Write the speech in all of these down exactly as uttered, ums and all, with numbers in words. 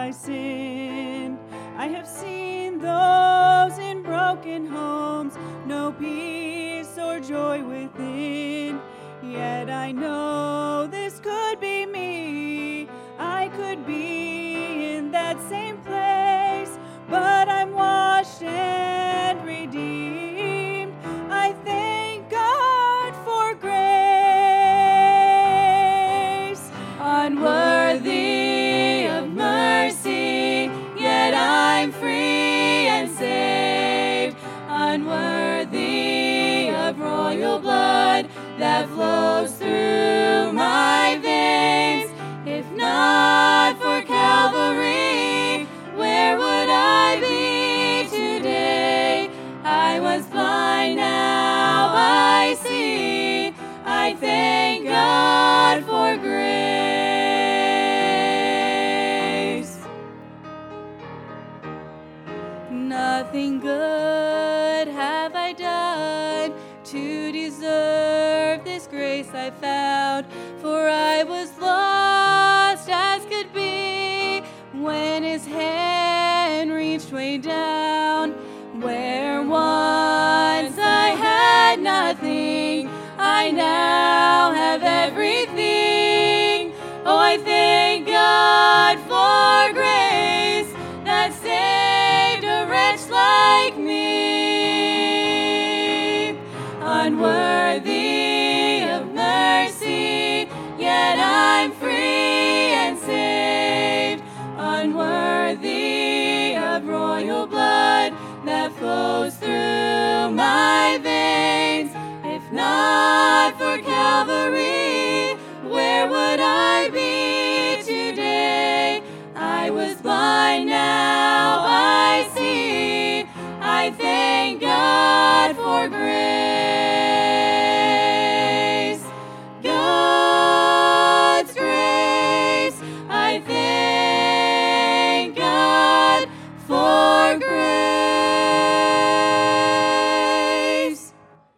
I sinned. I have seen those in broken homes, no peace or joy within. Yet I know this could be me. I could be in that same place, but I'm washed and redeemed. I thank God for grace. Unworthy of mercy, yet I'm free and saved. Unworthy of royal blood that flows through my veins. If not for Calvary, where would I be today? I was blind, now I see. I thank God for grace. Nothing good have I done to deserve this grace I found, for I was lost as could be when his hand reached way down. Where once I had nothing, I now have everything. Oh, I thank God for grace that saved a wretch like me. Unworthy of mercy, yet I'm free and saved. Unworthy of royal blood that flows through my veins. If not for Calvary, where would I be today? I was blind, now I see. I thank God for grace. God's grace. I thank God for grace.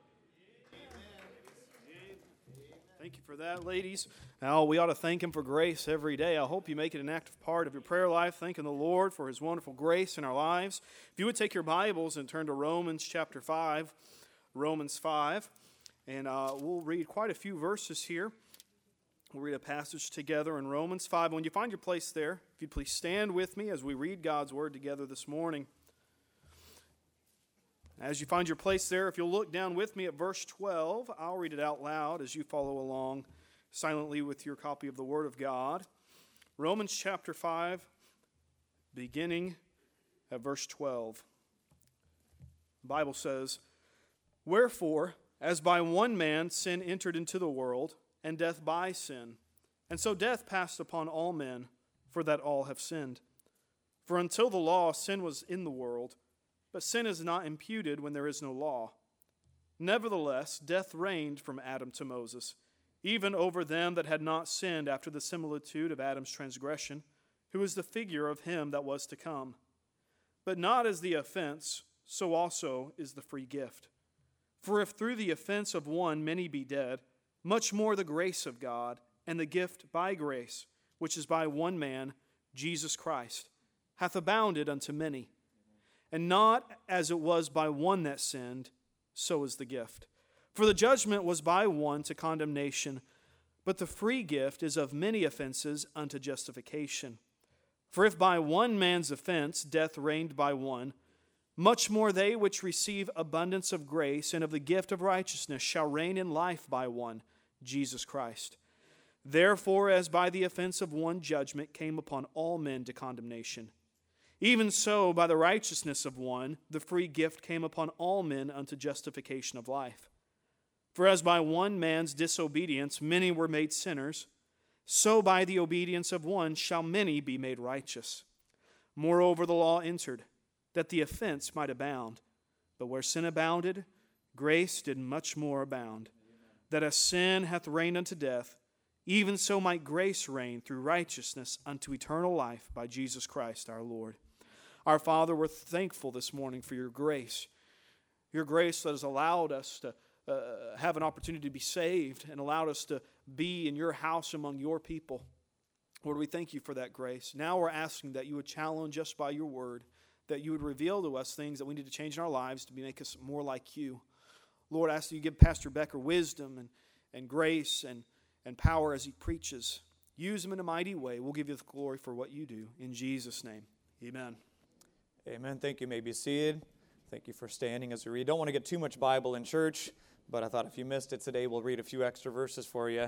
Thank you for that, ladies. Now, we ought to thank Him for grace every day. I hope you make it an active part of your prayer life, thanking the Lord for His wonderful grace in our lives. If you would take your Bibles and turn to Romans chapter five, Romans five, and uh, we'll read quite a few verses here. We'll read a passage together in Romans five. When you find your place there, if you'd please stand with me as we read God's Word together this morning. As you find your place there, if you'll look down with me at verse twelve, I'll read it out loud as you follow along silently with your copy of the Word of God. Romans chapter five, beginning at verse twelve. The Bible says, "Wherefore, as by one man sin entered into the world, and death by sin, and so death passed upon all men, for that all have sinned. For until the law, sin was in the world, but sin is not imputed when there is no law. Nevertheless, death reigned from Adam to Moses, even over them that had not sinned after the similitude of Adam's transgression, who is the figure of him that was to come. But not as the offense, so also is the free gift. For if through the offense of one many be dead, much more the grace of God, and the gift by grace, which is by one man, Jesus Christ, hath abounded unto many. And not as it was by one that sinned, so is the gift. For the judgment was by one to condemnation, but the free gift is of many offenses unto justification. For if by one man's offense death reigned by one, much more they which receive abundance of grace and of the gift of righteousness shall reign in life by one, Jesus Christ. Therefore, as by the offense of one judgment came upon all men to condemnation, even so by the righteousness of one the free gift came upon all men unto justification of life. For as by one man's disobedience many were made sinners, so by the obedience of one shall many be made righteous. Moreover, the law entered, that the offense might abound. But where sin abounded, grace did much more abound. That as sin hath reigned unto death, even so might grace reign through righteousness unto eternal life by Jesus Christ our Lord." Our Father, we're thankful this morning for your grace. Your grace that has allowed us to uh, have an opportunity to be saved and allowed us to be in your house among your people. Lord, we thank you for that grace. Now we're asking that you would challenge us by your word, that you would reveal to us things that we need to change in our lives to make us more like you. Lord, I ask that you give Pastor Becker wisdom and, and grace and, and power as he preaches. Use him in a mighty way. We'll give you the glory for what you do. In Jesus' name, amen. Amen. Thank you. You may be seated. Thank you for standing as we read. Don't want to get too much Bible in church, but I thought if you missed it today, we'll read a few extra verses for you.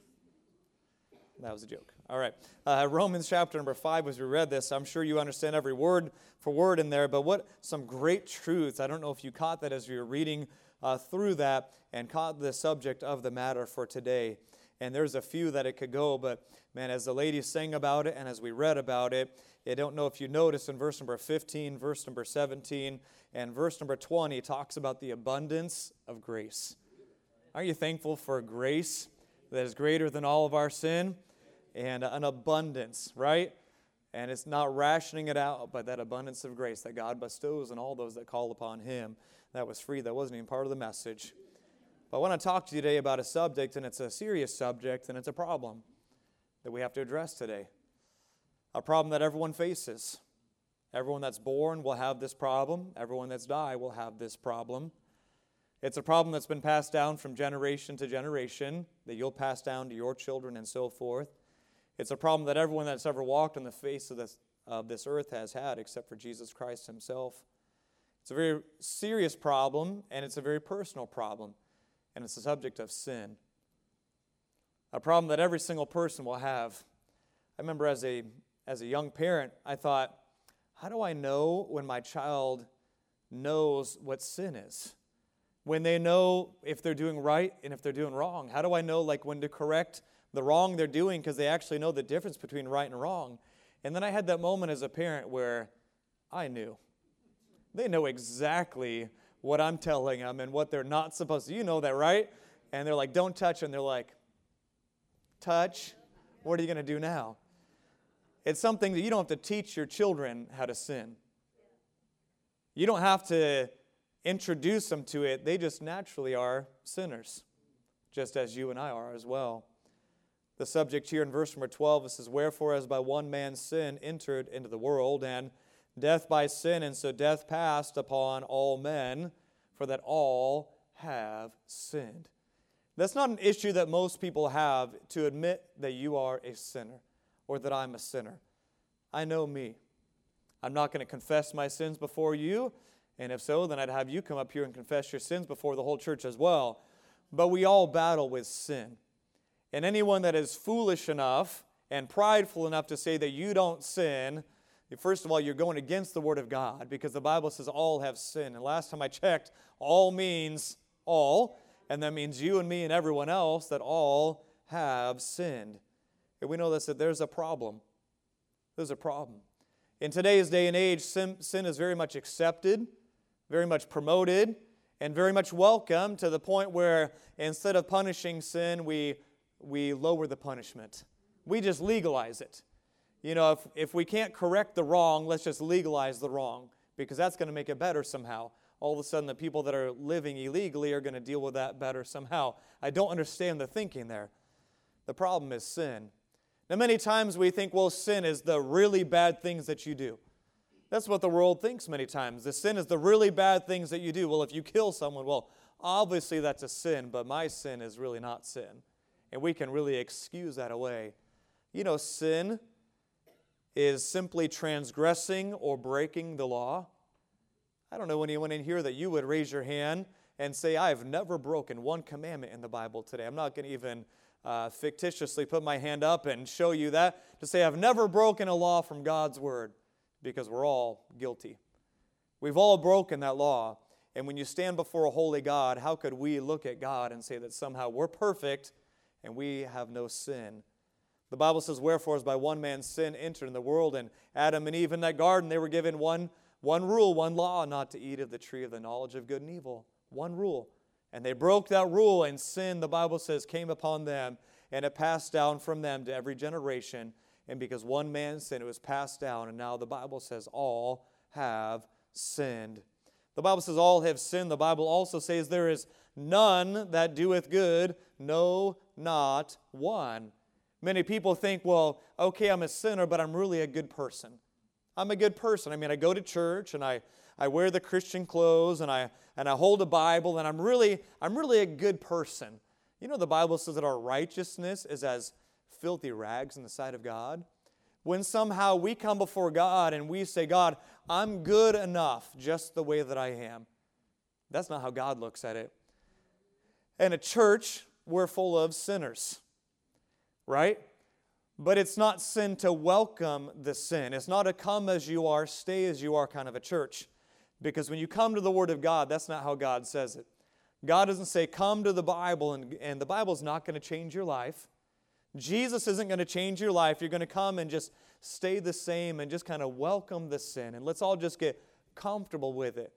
That was a joke. All right. Uh, Romans chapter number five, as we read this, I'm sure you understand every word for word in there, but what some great truths. I don't know if you caught that as you were reading uh, through that and caught the subject of the matter for today. And there's a few that it could go, but man, as the lady sang about it and as we read about it, I don't know if you noticed in verse number fifteen, verse number seventeen, and verse number twenty, it talks about the abundance of grace. Are you thankful for grace that is greater than all of our sin? And an abundance, right? And it's not rationing it out, but that abundance of grace that God bestows on all those that call upon Him. That was free. That wasn't even part of the message. But I want to talk to you today about a subject, and it's a serious subject, and it's a problem that we have to address today. A problem that everyone faces. Everyone that's born will have this problem. Everyone that's died will have this problem. It's a problem that's been passed down from generation to generation, that you'll pass down to your children and so forth. It's a problem that everyone that's ever walked on the face of this, of this earth has had, except for Jesus Christ Himself. It's a very serious problem, and it's a very personal problem. And it's the subject of sin. A problem that every single person will have. I remember as a as a young parent, I thought, how do I know when my child knows what sin is? When they know if they're doing right and if they're doing wrong? How do I know like when to correct the wrong they're doing because they actually know the difference between right and wrong? And then I had that moment as a parent where I knew. They know exactly what I'm telling them and what they're not supposed to. You know that, right? And they're like, don't touch. And they're like, touch? What are you going to do now? It's something that you don't have to teach your children how to sin. You don't have to introduce them to it. They just naturally are sinners, just as you and I are as well. The subject here in verse number twelve, it says, wherefore as by one man's sin entered into the world, and death by sin, and so death passed upon all men, for that all have sinned. That's not an issue that most people have, to admit that you are a sinner, or that I'm a sinner. I know me. I'm not going to confess my sins before you, and if so, then I'd have you come up here and confess your sins before the whole church as well. But we all battle with sin. And anyone that is foolish enough and prideful enough to say that you don't sin, first of all, you're going against the Word of God, because the Bible says all have sinned. And last time I checked, all means all, and that means you and me and everyone else, that all have sinned. And we know this, that there's a problem. There's a problem. In today's day and age, sin, sin is very much accepted, very much promoted, and very much welcome, to the point where instead of punishing sin, we, we lower the punishment. We just legalize it. You know, if, if we can't correct the wrong, let's just legalize the wrong, because that's going to make it better somehow. All of a sudden, the people that are living illegally are going to deal with that better somehow. I don't understand the thinking there. The problem is sin. Now, many times we think, well, sin is the really bad things that you do. That's what the world thinks many times. The sin is the really bad things that you do. Well, if you kill someone, well, obviously that's a sin, but my sin is really not sin. And we can really excuse that away. You know, sin is simply transgressing or breaking the law. I don't know anyone in here that you would raise your hand and say, I have never broken one commandment in the Bible today. I'm not going to even uh, fictitiously put my hand up and show you that, to say I've never broken a law from God's Word, because we're all guilty. We've all broken that law. And when you stand before a holy God, how could we look at God and say that somehow we're perfect and we have no sin? The Bible says, wherefore as by one man's sin entered in the world, and Adam and Eve in that garden, they were given one, one rule, one law, not to eat of the tree of the knowledge of good and evil. One rule. And they broke that rule, and sin, the Bible says, came upon them, and it passed down from them to every generation. And because one man sinned, it was passed down, and now the Bible says all have sinned. The Bible says all have sinned. The Bible also says there is none that doeth good, no, not one. Many people think, well, okay, I'm a sinner, but I'm really a good person. I'm a good person. I mean, I go to church and I, I wear the Christian clothes and I and I hold a Bible and I'm really I'm really a good person. You know, the Bible says that our righteousness is as filthy rags in the sight of God. When somehow we come before God and we say, God, I'm good enough just the way that I am. That's not how God looks at it. In a church, we're full of sinners, right? But it's not sin to welcome the sin. It's not a come as you are, stay as you are kind of a church. Because when you come to the Word of God, that's not how God says it. God doesn't say, come to the Bible, and, and the Bible's not going to change your life. Jesus isn't going to change your life. You're going to come and just stay the same and just kind of welcome the sin. And let's all just get comfortable with it.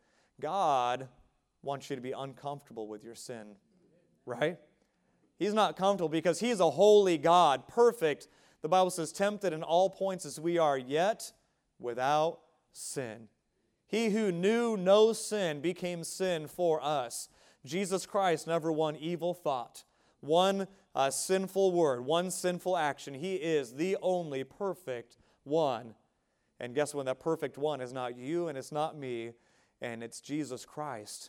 God wants you to be uncomfortable with your sin, right? He's not comfortable because He's a holy God, perfect. The Bible says, tempted in all points as we are, yet without sin. He who knew no sin became sin for us. Jesus Christ never one evil thought, one uh, sinful word, one sinful action. He is the only perfect one. And guess what? That perfect one is not you and it's not me, and it's Jesus Christ.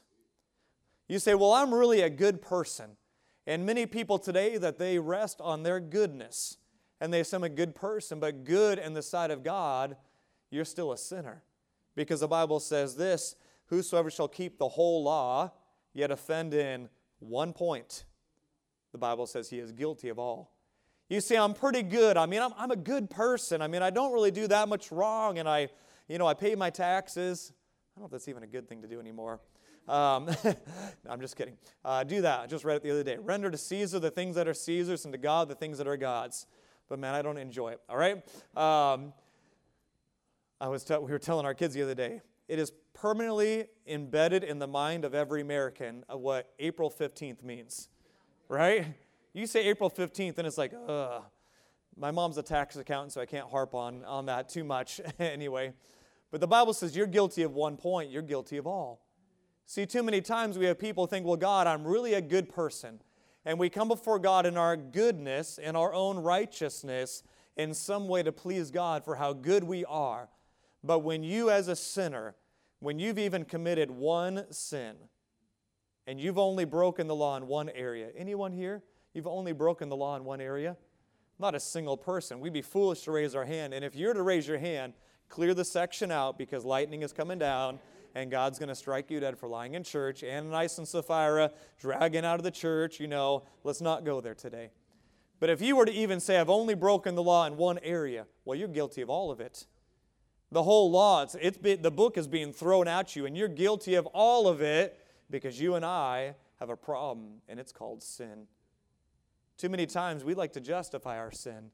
You say, well, I'm really a good person. And many people today, that they rest on their goodness. And they say, I'm a good person, but good in the sight of God, you're still a sinner. Because the Bible says this, whosoever shall keep the whole law, yet offend in one point, the Bible says he is guilty of all. You say, I'm pretty good. I mean, I'm, I'm a good person. I mean, I don't really do that much wrong, and I, you know, I pay my taxes. I don't know if that's even a good thing to do anymore. Um, no, I'm just kidding. Uh, do that. I just read it the other day. Render to Caesar the things that are Caesar's, and to God the things that are God's. But man, I don't enjoy it. All right. Um, I was t- we were telling our kids the other day. It is permanently embedded in the mind of every American of what April fifteenth means, right? You say April fifteenth, and it's like, ugh. My mom's a tax accountant, so I can't harp on, on that too much anyway. But the Bible says you're guilty of one point, you're guilty of all. See, too many times we have people think, well, God, I'm really a good person. And we come before God in our goodness, in our own righteousness, in some way to please God for how good we are. But when you as a sinner, when you've even committed one sin, and you've only broken the law in one area. Anyone here? You've only broken the law in one area? Not a single person. We'd be foolish to raise our hand. And if you're to raise your hand, clear the section out because lightning is coming down and God's going to strike you dead for lying in church. Ananias and Sapphira dragging out of the church, you know, let's not go there today. But if you were to even say, I've only broken the law in one area, well, you're guilty of all of it. The whole law, it's, it's been, the book is being thrown at you, and you're guilty of all of it because you and I have a problem, and it's called sin. Too many times we like to justify our sin.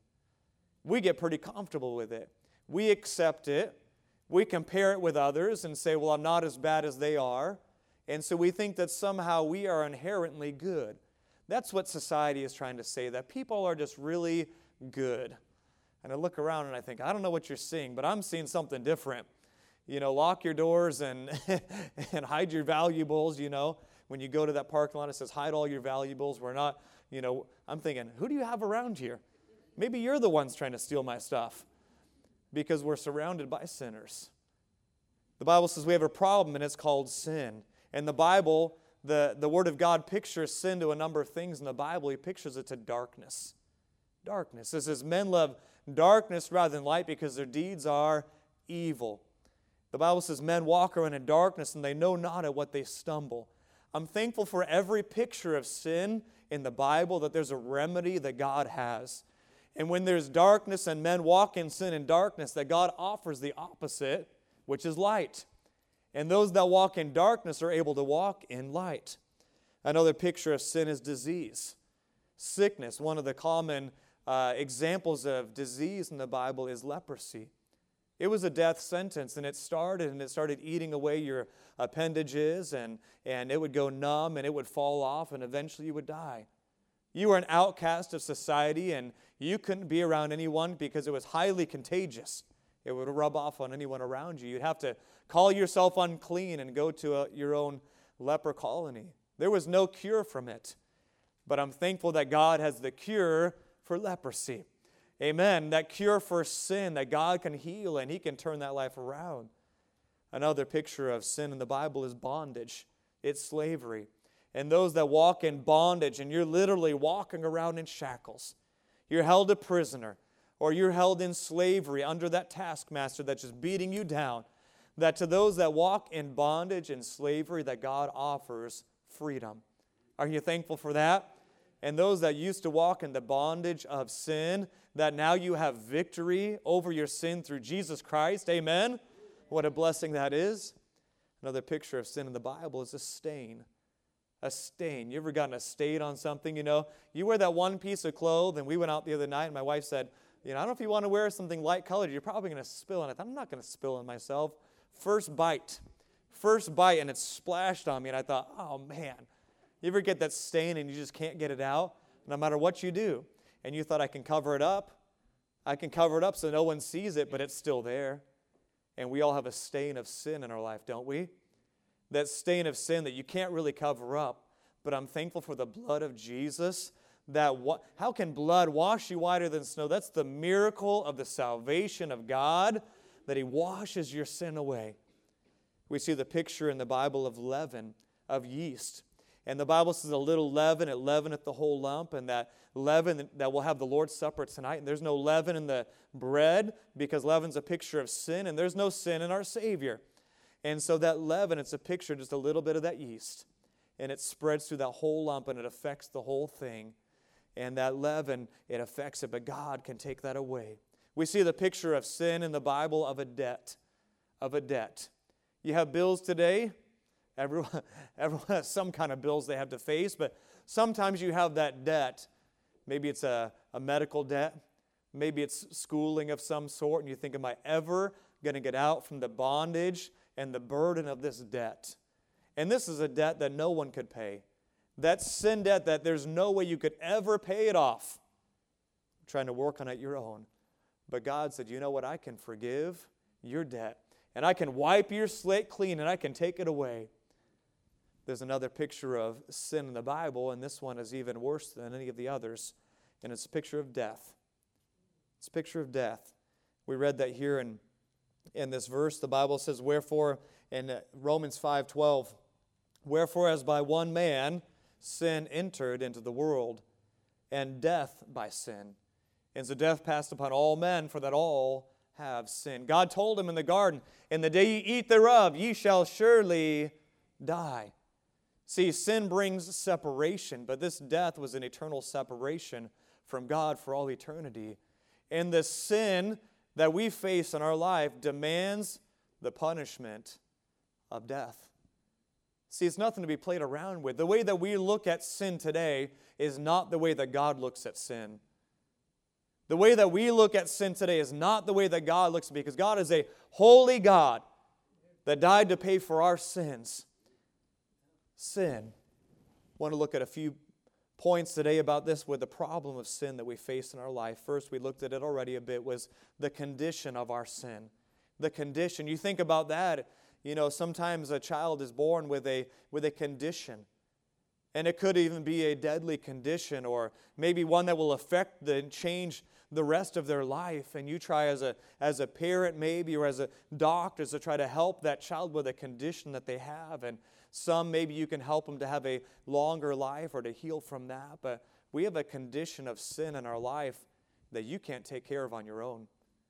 We get pretty comfortable with it. We accept it. We compare it with others and say, well, I'm not as bad as they are. And so we think that somehow we are inherently good. That's what society is trying to say, that people are just really good. And I look around and I think, I don't know what you're seeing, but I'm seeing something different. You know, lock your doors and and hide your valuables, you know. When you go to that parking lot, it says, hide all your valuables. We're not, you know, I'm thinking, who do you have around here? Maybe you're the ones trying to steal my stuff because we're surrounded by sinners. The Bible says we have a problem, and it's called sin. And the Bible, the, the Word of God pictures sin to a number of things in the Bible. He pictures it to darkness. Darkness. It says men love darkness rather than light because their deeds are evil. The Bible says men walk around in darkness and they know not at what they stumble. I'm thankful for every picture of sin in the Bible, that there's a remedy that God has. And when there's darkness and men walk in sin and darkness, that God offers the opposite, which is light. And those that walk in darkness are able to walk in light. Another picture of sin is disease. Sickness, one of the common uh, examples of disease in the Bible is leprosy. It was a death sentence, and it started, and it started eating away your appendages, and, and it would go numb, and it would fall off, and eventually you would die. You were an outcast of society, and you couldn't be around anyone because it was highly contagious. It would rub off on anyone around you. You'd have to call yourself unclean and go to a, your own leper colony. There was no cure from it. But I'm thankful that God has the cure for leprosy. Amen. That cure for sin that God can heal and He can turn that life around. Another picture of sin in the Bible is bondage. It's slavery. And those that walk in bondage, and you're literally walking around in shackles. You're held a prisoner, or you're held in slavery under that taskmaster that's just beating you down. That to those that walk in bondage and slavery, that God offers freedom. Are you thankful for that? And those that used to walk in the bondage of sin, that now you have victory over your sin through Jesus Christ. Amen? What a blessing that is. Another picture of sin in the Bible is a stain. A stain. You ever gotten a stain on something, you know? You wear that one piece of clothes, and we went out the other night, and my wife said, you know, I don't know if you want to wear something light colored. You're probably going to spill on it. I'm not going to spill on myself. First bite. First bite, and it splashed on me, and I thought, oh, man. You ever get that stain, and you just can't get it out, no matter what you do? And you thought, I can cover it up. I can cover it up so no one sees it, but it's still there. And we all have a stain of sin in our life, don't we? That stain of sin that you can't really cover up. But I'm thankful for the blood of Jesus. That wa- How can blood wash you whiter than snow? That's the miracle of the salvation of God, that He washes your sin away. We see the picture in the Bible of leaven, of yeast. And the Bible says a little leaven, it leaveneth the whole lump, and that leaven, that we'll have the Lord's Supper tonight. And there's no leaven in the bread, because leaven's a picture of sin, and there's no sin in our Savior. And so that leaven, it's a picture, just a little bit of that yeast. And it spreads through that whole lump, and it affects the whole thing. And that leaven, it affects it, but God can take that away. We see the picture of sin in the Bible of a debt, of a debt. You have bills today. Everyone, everyone has some kind of bills they have to face, but sometimes you have that debt. Maybe it's a, a medical debt. Maybe it's schooling of some sort, and you think, am I ever going to get out from the bondage and the burden of this debt? And this is a debt that no one could pay. That sin debt that there's no way you could ever pay it off. Trying to work on it your own. But God said, you know what? I can forgive your debt. And I can wipe your slate clean, and I can take it away. There's another picture of sin in the Bible, and this one is even worse than any of the others. And it's a picture of death. It's a picture of death. We read that here in, in this verse. The Bible says, wherefore, in Romans five twelve, wherefore as by one man sin entered into the world, and death by sin. And so death passed upon all men, for that all have sinned. God told him in the garden, in the day ye eat thereof, ye shall surely die. See, sin brings separation, but this death was an eternal separation from God for all eternity. And the sin that we face in our life demands the punishment of death. See, it's nothing to be played around with. The way that we look at sin today is not the way that God looks at sin. The way that we look at sin today is not the way that God looks at it, because God is a holy God that died to pay for our sins. Sin. I want to look at a few points today about this with the problem of sin that we face in our life. First, we looked at it already a bit, was the condition of our sin. The condition. You think about that, you know, sometimes a child is born with a with a condition. And it could even be a deadly condition, or maybe one that will affect the, and change the rest of their life. And you try as a as a parent maybe, or as a doctor, to try to help that child with a condition that they have. And some, maybe you can help them to have a longer life or to heal from that. But we have a condition of sin in our life that you can't take care of on your own.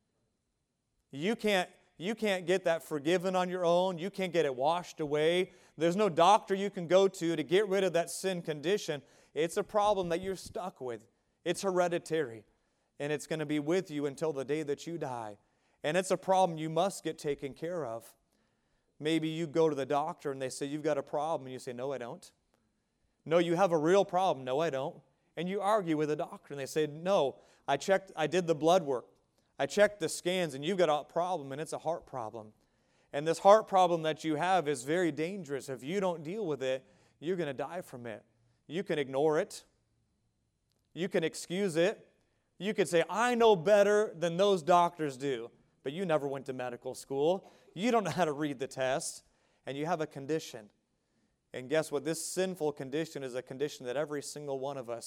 You can't, you can't get that forgiven on your own. You can't get it washed away. There's no doctor you can go to to get rid of that sin condition. It's a problem that you're stuck with. It's hereditary. And it's going to be with you until the day that you die. And it's a problem you must get taken care of. Maybe you go to the doctor and they say, you've got a problem. And you say, no, I don't. No, you have a real problem. No, I don't. And you argue with the doctor and they say, no, I checked, I did the blood work. I checked the scans and you've got a problem, and it's a heart problem. And this heart problem that you have is very dangerous. If you don't deal with it, you're going to die from it. You can ignore it. You can excuse it. You could say, I know better than those doctors do. But you never went to medical school. You don't know how to read the test. And you have a condition. And guess what? This sinful condition is a condition that every single one of us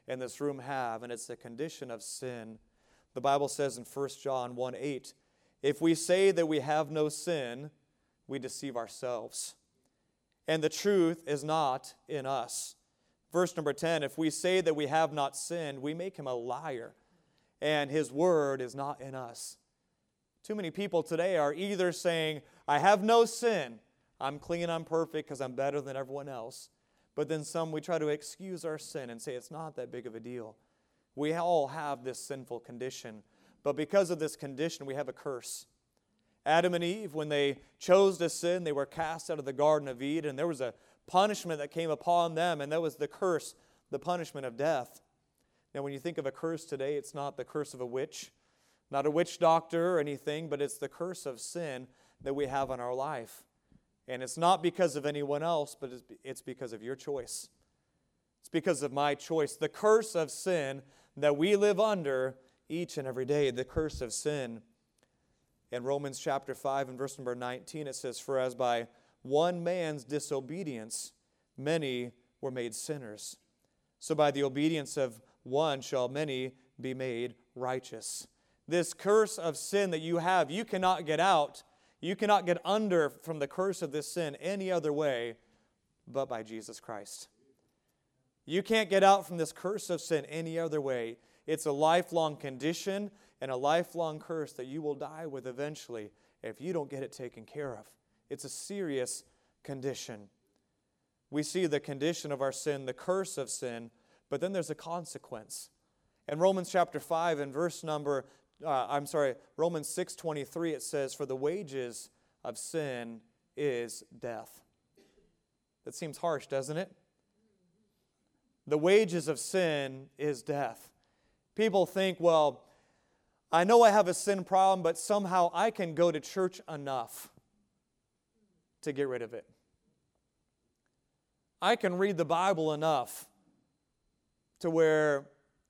in this room have, and it's the condition of sin. The Bible says in First John one eight, if we say that we have no sin, we deceive ourselves, and the truth is not in us. Verse number ten, if we say that we have not sinned, we make him a liar, and his word is not in us. Too many people today are either saying, I have no sin, I'm clean, I'm perfect because I'm better than everyone else. But then some, we try to excuse our sin and say it's not that big of a deal. We all have this sinful condition. But because of this condition, we have a curse. Adam and Eve, when they chose to sin, they were cast out of the Garden of Eden. And there was a punishment that came upon them, and that was the curse, the punishment of death. Now, when you think of a curse today, it's not the curse of a witch, not a witch doctor or anything, but it's the curse of sin that we have in our life. And it's not because of anyone else, but it's because of your choice. It's because of my choice. The curse of sin that we live under each and every day, the curse of sin. In Romans chapter five and verse number nineteen, it says, for as by one man's disobedience, many were made sinners. So by the obedience of one shall many be made righteous. This curse of sin that you have, you cannot get out. You cannot get under from the curse of this sin any other way but by Jesus Christ. You can't get out from this curse of sin any other way. It's a lifelong condition and a lifelong curse that you will die with eventually if you don't get it taken care of. It's a serious condition. We see the condition of our sin, the curse of sin, but then there's a consequence. In Romans chapter five and verse number Uh, I'm sorry, Romans six twenty-three, it says, for the wages of sin is death. That seems harsh, doesn't it? The wages of sin is death. People think, well, I know I have a sin problem, but somehow I can go to church enough to get rid of it. I can read the Bible enough to where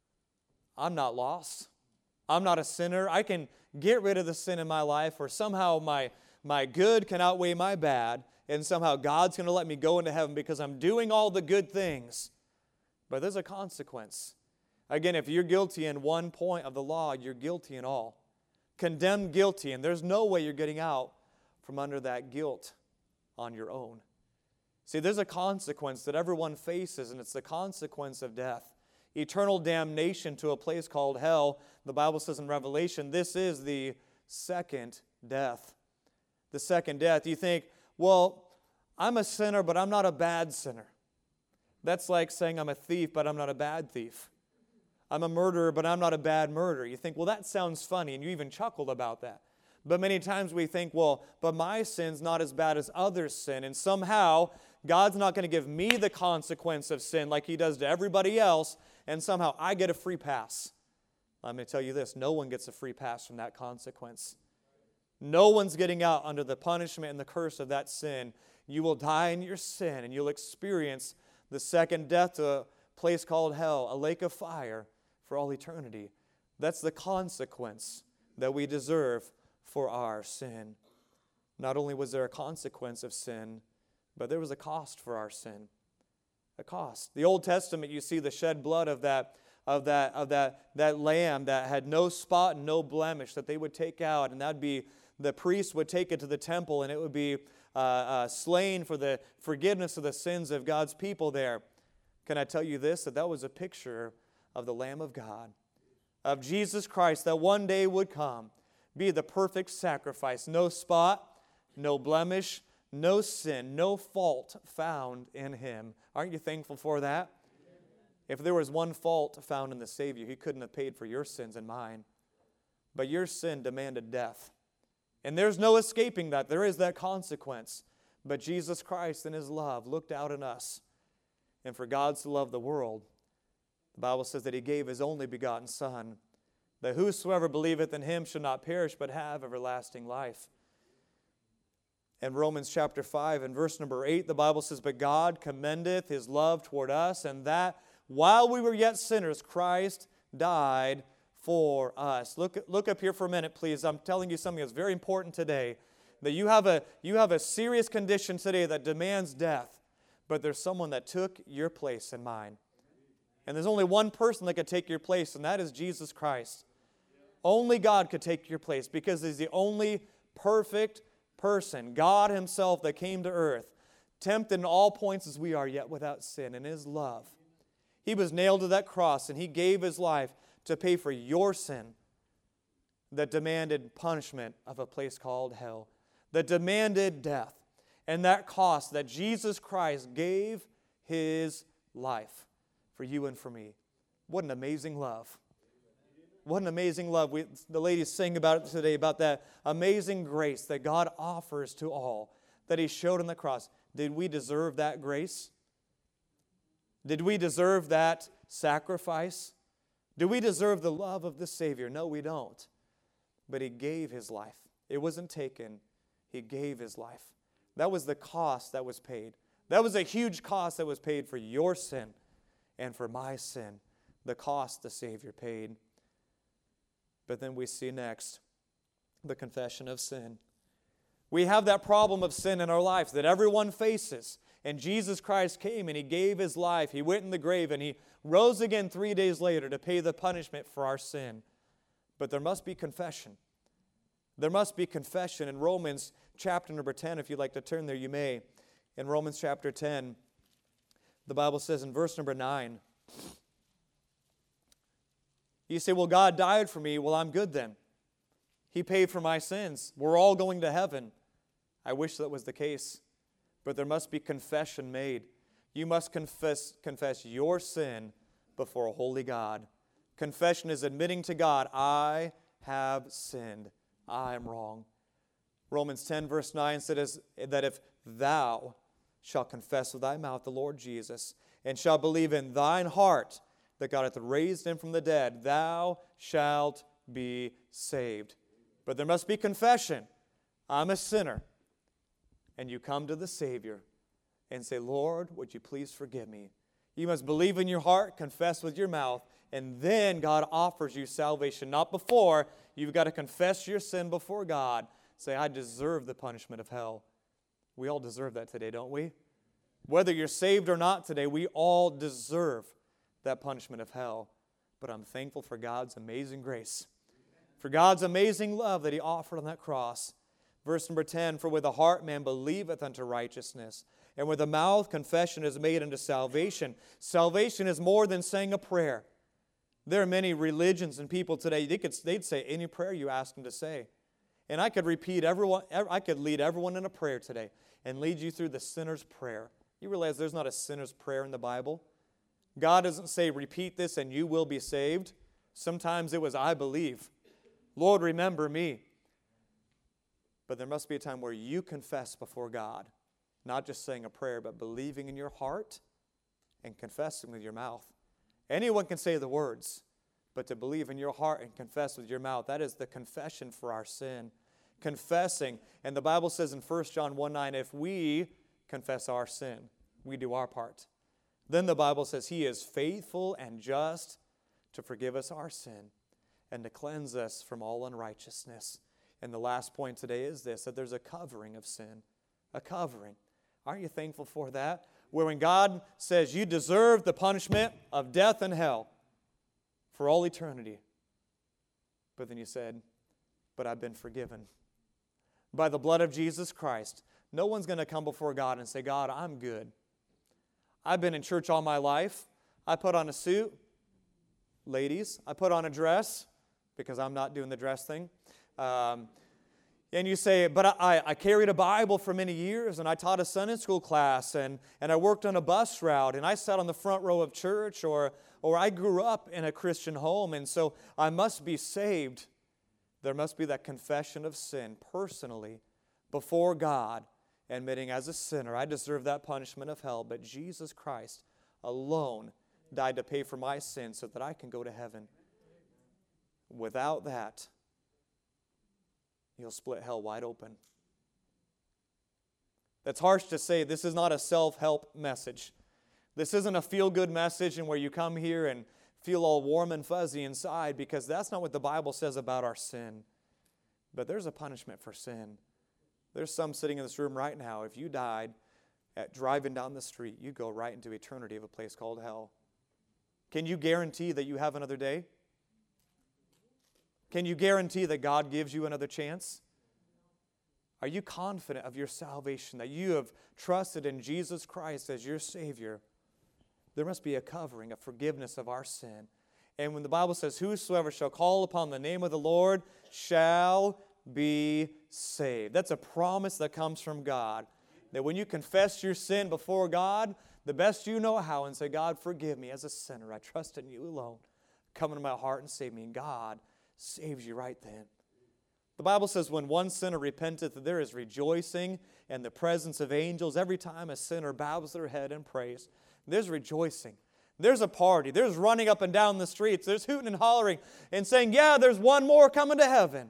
I'm not lost. I'm not a sinner. I can get rid of the sin in my life, or somehow my, my good can outweigh my bad, and somehow God's going to let me go into heaven because I'm doing all the good things. But there's a consequence. Again, if you're guilty in one point of the law, you're guilty in all. Condemned guilty, and there's no way you're getting out from under that guilt on your own. See, there's a consequence that everyone faces, and it's the consequence of death. Eternal damnation to a place called hell. The Bible says in Revelation, this is the second death. The second death. You think, well, I'm a sinner, but I'm not a bad sinner. That's like saying I'm a thief, but I'm not a bad thief. I'm a murderer, but I'm not a bad murderer. You think, well, that sounds funny, and you even chuckled about that. But many times we think, well, but my sin's not as bad as others' sin, and somehow God's not going to give me the consequence of sin like He does to everybody else, and somehow I get a free pass. I'm going to tell you this, no one gets a free pass from that consequence. No one's getting out under the punishment and the curse of that sin. You will die in your sin, and you'll experience the second death to a place called hell, a lake of fire for all eternity. That's the consequence that we deserve for our sin. Not only was there a consequence of sin, but there was a cost for our sin. A cost. The Old Testament, you see the shed blood of that, of that, of that, that lamb that had no spot and no blemish that they would take out, and that'd be the priest would take it to the temple, and it would be uh, uh, slain for the forgiveness of the sins of God's people there. Can I tell you this? That that was a picture of the Lamb of God, of Jesus Christ, that one day would come, be the perfect sacrifice, no spot, no blemish, no sin, no fault found in Him. Aren't you thankful for that? If there was one fault found in the Savior, He couldn't have paid for your sins and mine. But your sin demanded death. And there's no escaping that. There is that consequence. But Jesus Christ in His love looked out on us. And for God to love the world, the Bible says that He gave His only begotten Son, that whosoever believeth in Him shall not perish but have everlasting life. In Romans chapter five and verse number eight, the Bible says, but God commendeth His love toward us, and that while we were yet sinners, Christ died for us. Look, look up here for a minute, please. I'm telling you something that's very important today. That you have a, you have a serious condition today that demands death, but there's someone that took your place and mine. And there's only one person that could take your place, and that is Jesus Christ. Only God could take your place because He's the only perfect person, God Himself that came to earth, tempted in all points as we are, yet without sin. In His love, He was nailed to that cross, and He gave His life to pay for your sin that demanded punishment of a place called hell, that demanded death. And that cost that Jesus Christ gave His life for you and for me. What an amazing love. What an amazing love. We, the ladies sing about it today, about that amazing grace that God offers to all, that He showed on the cross. Did we deserve that grace? Did we deserve that sacrifice? Do we deserve the love of the Savior? No, we don't. But He gave His life. It wasn't taken. He gave His life. That was the cost that was paid. That was a huge cost that was paid for your sin and for my sin. The cost the Savior paid. But then we see next the confession of sin. We have that problem of sin in our lives that everyone faces. And Jesus Christ came and He gave His life. He went in the grave and He rose again three days later to pay the punishment for our sin. But there must be confession. There must be confession. In Romans chapter number ten, if you'd like to turn there, you may. In Romans chapter ten, the Bible says in verse number nine, you say, well, God died for me. Well, I'm good then. He paid for my sins. We're all going to heaven. I wish that was the case. But there must be confession made. You must confess, confess your sin before a holy God. Confession is admitting to God, I have sinned. I am wrong. Romans ten verse nine says that if thou shalt confess with thy mouth the Lord Jesus, and shalt believe in thine heart that God hath raised Him from the dead, thou shalt be saved. But there must be confession. I'm a sinner. And you come to the Savior and say, Lord, would you please forgive me? You must believe in your heart, confess with your mouth, and then God offers you salvation. Not before. You've got to confess your sin before God. Say, I deserve the punishment of hell. We all deserve that today, don't we? Whether you're saved or not today, we all deserve that punishment of hell. But I'm thankful for God's amazing grace, for God's amazing love that He offered on that cross. Verse number ten, for with the heart man believeth unto righteousness, and with the mouth confession is made unto salvation. Salvation is more than saying a prayer. There are many religions and people today, they could, they'd say any prayer you ask them to say. And I could repeat everyone, I could lead everyone in a prayer today and lead you through the sinner's prayer. You realize there's not a sinner's prayer in the Bible? God doesn't say, repeat this and you will be saved. Sometimes it was, I believe. Lord, remember me. But there must be a time where you confess before God. Not just saying a prayer, but believing in your heart and confessing with your mouth. Anyone can say the words, but to believe in your heart and confess with your mouth, that is the confession for our sin. Confessing, and the Bible says in First John one nine, if we confess our sin, we do our part. Then the Bible says He is faithful and just to forgive us our sin and to cleanse us from all unrighteousness. And the last point today is this, that there's a covering of sin. A covering. Aren't you thankful for that? Where when God says you deserve the punishment of death and hell for all eternity. But then you said, but I've been forgiven. By the blood of Jesus Christ. No one's going to come before God and say, God, I'm good. I've been in church all my life. I put on a suit. Ladies, I put on a dress because I'm not doing the dress thing. Um, and you say, but I, I carried a Bible for many years, and I taught a Sunday school class, and, and I worked on a bus route, and I sat on the front row of church, or, or I grew up in a Christian home, and so I must be saved. There must be that confession of sin personally before God, admitting as a sinner, I deserve that punishment of hell, but Jesus Christ alone died to pay for my sins so that I can go to heaven. Without that, He'll split hell wide open. That's harsh to say. This is not a self-help message. This isn't a feel-good message and where you come here and feel all warm and fuzzy inside, because that's not what the Bible says about our sin. But there's a punishment for sin. There's some sitting in this room right now. If you died at driving down the street, you'd go right into eternity of a place called hell. Can you guarantee that you have another day? Can you guarantee that God gives you another chance? Are you confident of your salvation, that you have trusted in Jesus Christ as your Savior? There must be a covering, a forgiveness of our sin. And when the Bible says, whosoever shall call upon the name of the Lord shall be saved. That's a promise that comes from God. That when you confess your sin before God, the best you know how, and say, God, forgive me as a sinner. I trust in you alone. Come into my heart and save me. And God saves you right then. The Bible says when one sinner repenteth, there is rejoicing and the presence of angels. Every time a sinner bows their head and prays, there's rejoicing. There's a party. There's running up and down the streets. There's hooting and hollering and saying, yeah, there's one more coming to heaven.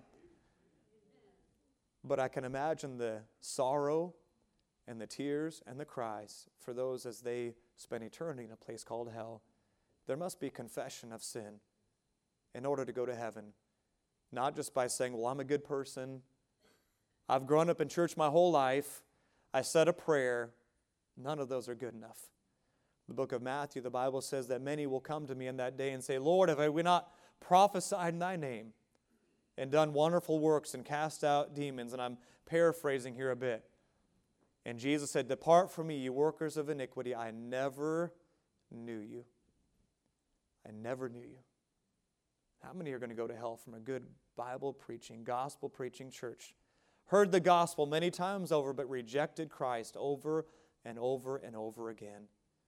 But I can imagine the sorrow and the tears and the cries for those as they spend eternity in a place called hell. There must be confession of sin in order to go to heaven. Not just by saying, well, I'm a good person. I've grown up in church my whole life. I said a prayer. None of those are good enough. The book of Matthew, the Bible says that many will come to me in that day and say, Lord, have we not prophesied in thy name and done wonderful works and cast out demons? And I'm paraphrasing here a bit. And Jesus said, depart from me, you workers of iniquity. I never knew you. I never knew you. How many are going to go to hell from a good Bible preaching, gospel preaching church? Heard the gospel many times over, but rejected Christ over and over and over again.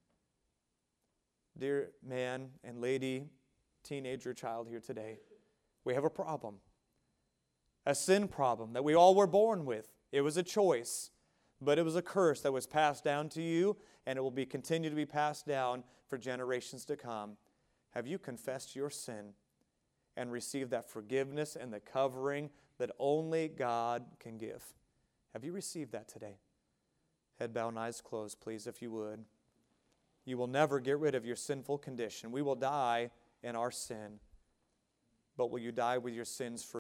Dear man and lady, teenager, child here today, we have a problem. A sin problem that we all were born with. It was a choice, but it was a curse that was passed down to you, and it will be continue to be passed down for generations to come. Have you confessed your sin and received that forgiveness and the covering that only God can give? Have you received that today? Head bowed and eyes closed, please, if you would. You will never get rid of your sinful condition. We will die in our sin. But will you die with your sins free?